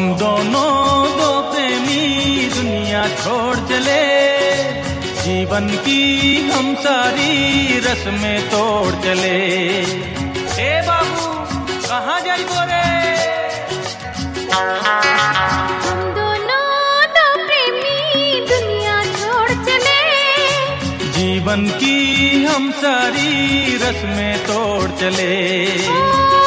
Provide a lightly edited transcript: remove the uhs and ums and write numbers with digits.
दोनों दो प्रेमी दुनिया छोड़ चले, जीवन की हम सारी रस्में तोड़ चले। ए बाबू कहाँ जाई बोरे? हम दोनों दो प्रेमी दुनिया छोड़ चले, जीवन की हम सारी रस्में तोड़ चले।